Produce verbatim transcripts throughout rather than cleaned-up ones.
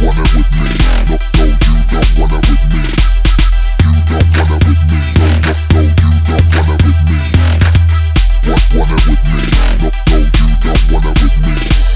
wanna with me? No, no, you don't wanna with me. You don't wanna with me. No, no, no, you don't wanna with me. What wanna with me? No, no, you don't wanna with me.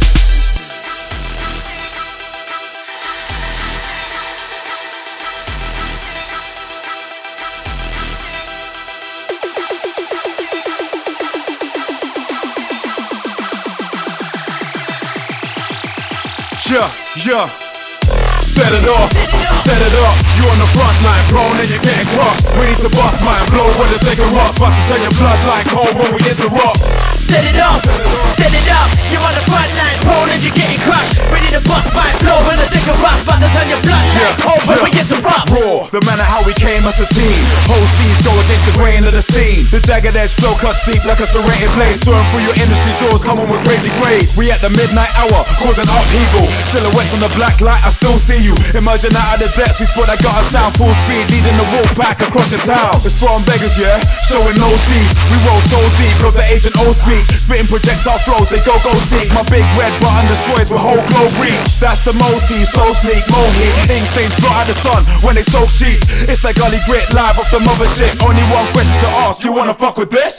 Yeah, yeah. Set it off, set it up. You on the front line, prone and you're getting crossed. We need to bust mine, blow when the thicker rocks. About to turn your bloodline cold when we interrupt. Set it off, set it up. You're on the front line, prone and you're getting crushed. Ready to bust mine, blow when the thicker rocks. About to turn your bloodline Yeah, cold when yeah. we interrupt. Raw, the manner how we came as a team. Whole steeds go against the grain of the scene. The jagged edge flow cuts deep like a serrated blade. Soaring through your industry doors, coming with crazy grade. We at the midnight hour, causing upheaval. Silhouettes on the black light, I still see you. Emerging out of the depths, we spot that gutter sound. Full speed, leading the wolf pack across your town. It's throwing beggars, yeah, showing no teeth. We roll so deep, got the Agent O speech. Spitting projectile flows, they go go seek. My big red button destroys with whole globe reach. That's the motif, so sneak, mohi. Ink stains blot out the sun when they soak sheets. It's that gully grit, live off the mothership. Only one question to ask, you wanna fuck with this?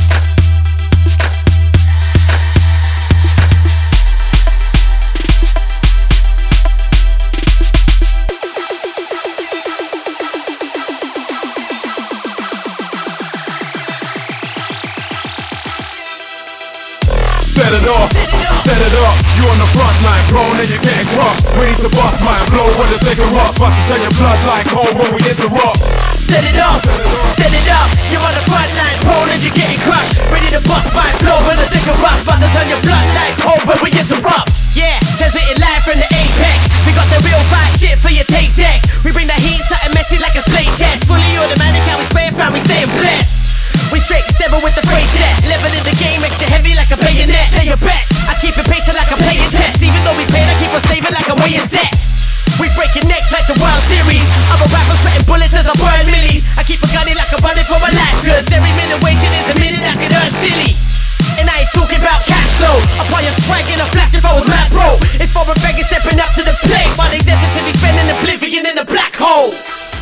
Set it off, set it up. You on the front line, prone and you're getting crossed. We need to bust mine, blow when the thicker rocks. About to turn your bloodline cold when we interrupt. Set it off, set it up. You're on the front line, prone and you're getting crushed. Ready to bust mine, blow when the thicker rocks. About to turn your bloodline cold when we interrupt. Yeah, transmitting live from the apex. We got the real fire shit for your tape decks. We bring the heat, something messy like a spray chest. Fully automatic, how we spray and we staying blessed. We straight devil with the phrase set. Level in the game, extra heavy like a bayonet. Lay your bets, I keep it patient like I'm playing chess. Even though we paid, I keep on slaving like I'm way in debt. We breaking necks like the World Series. Other rappers sweating bullets as I burn millies. I keep a gunning like I'm running for my life. Cause every minute waiting is a minute I can earn silly. And I ain't talking about cash flow. Apply your swag in a flash if I was mad bro. It's for a beggar stepping up to the plate while they destined to be spending oblivion in the black hole.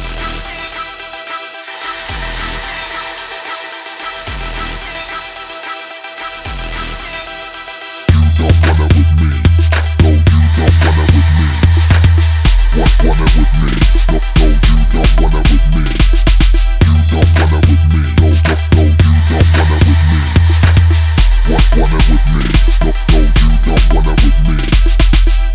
What wanna with me? No, no, you don't wanna with me. You don't wanna with me. No, no, no, you don't wanna with me. What wanna with me? No, no, you don't wanna with me.